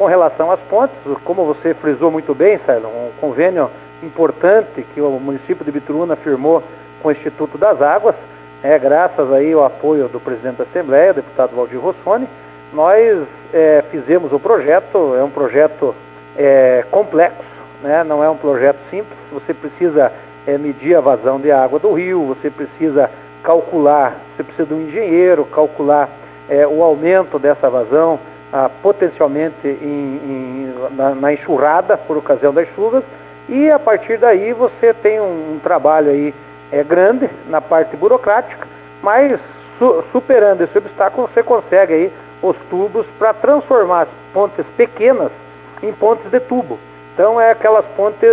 com relação às pontes, como você frisou muito bem, Célio, um convênio importante que o município de Bituruna firmou com o Instituto das Águas, graças aí ao apoio do presidente da Assembleia, o deputado Valdir Rossoni, nós fizemos o projeto. É um projeto complexo, né? Não é um projeto simples. Você precisa medir a vazão de água do rio, você precisa calcular, você precisa de um engenheiro, calcular o aumento dessa vazão, potencialmente na enxurrada por ocasião das chuvas, e a partir daí você tem um trabalho aí grande na parte burocrática, mas superando esse obstáculo você consegue aí os tubos para transformar as pontes pequenas em pontes de tubo. Então aquelas pontes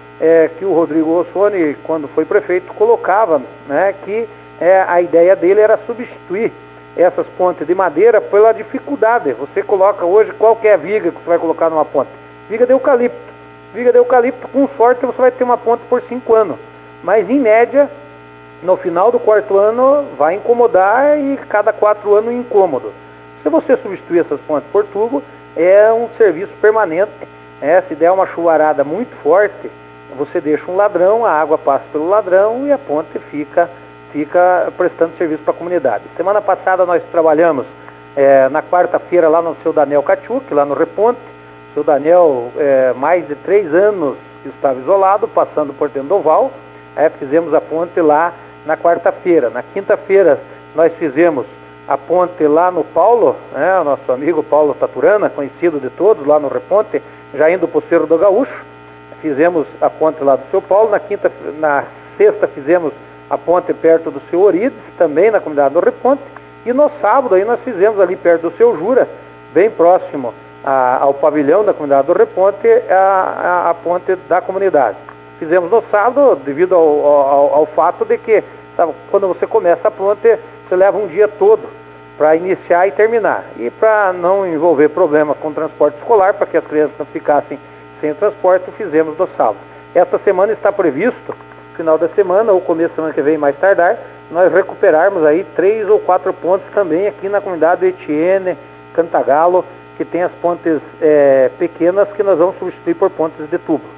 que o Rodrigo Rossoni, quando foi prefeito, colocava, né, que a ideia dele era substituir essas pontes de madeira pela dificuldade. Você coloca hoje qualquer viga que você vai colocar numa ponte, viga de eucalipto. Viga de eucalipto, com sorte você vai ter uma ponte por 5 anos, mas em média, no final do 4º ano vai incomodar, e cada 4 anos incômodo. Se você substituir essas pontes por tubo, é um serviço permanente. Se der uma chuvarada muito forte, você deixa um ladrão, a água passa pelo ladrão e a ponte fica prestando serviço para a comunidade. Semana passada nós trabalhamos na quarta-feira lá no seu Daniel Kachuk, lá no Reponte. O seu Daniel, mais de 3 anos que estava isolado, passando por dentro do oval. Fizemos a ponte lá na quarta-feira. Na quinta-feira nós fizemos a ponte lá no Paulo, o nosso amigo Paulo Taturana, conhecido de todos lá no Reponte, já indo para o Cerro do Gaúcho. Fizemos a ponte lá do seu Paulo. Na sexta fizemos a ponte perto do seu Orides, também na comunidade do Reponte. E no sábado aí nós fizemos ali perto do seu Jura, bem próximo ao pavilhão da comunidade do Reponte, a ponte da comunidade. Fizemos no sábado, devido ao fato de que, sabe, quando você começa a ponte, você leva um dia todo para iniciar e terminar. E para não envolver problema com o transporte escolar, para que as crianças não ficassem sem transporte, fizemos no sábado. Esta semana está previsto, final da semana, ou começo da semana que vem, mais tardar, nós recuperarmos aí 3 ou 4 pontes também aqui na comunidade do Etienne, Cantagalo, que tem as pontes pequenas que nós vamos substituir por pontes de tubo.